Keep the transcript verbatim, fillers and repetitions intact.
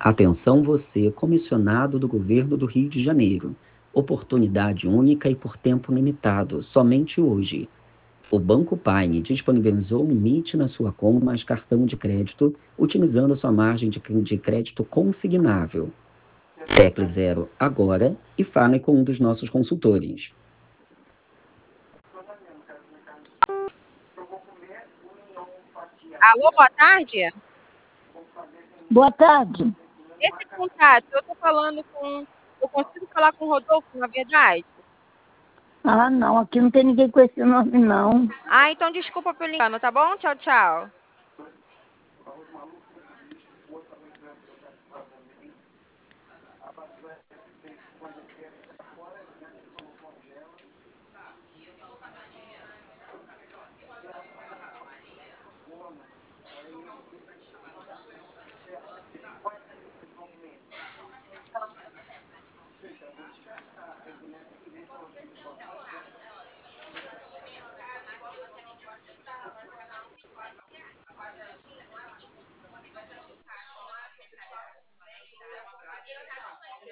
Atenção você, comissionado do Governo do Rio de Janeiro. Oportunidade única e por tempo limitado, somente hoje. O Banco Paine disponibilizou um limite na sua conta mais cartão de crédito, utilizando sua margem de cre- de crédito consignável. Tecle Zero agora e fale com um dos nossos consultores. Alô, boa tarde. Boa tarde. Esse contato, eu tô falando com. Eu consigo falar com o Rodolfo, na verdade? Ah, não, aqui não tem ninguém com esse nome, não. Ah, então desculpa pelo engano, tá bom? Tchau, tchau.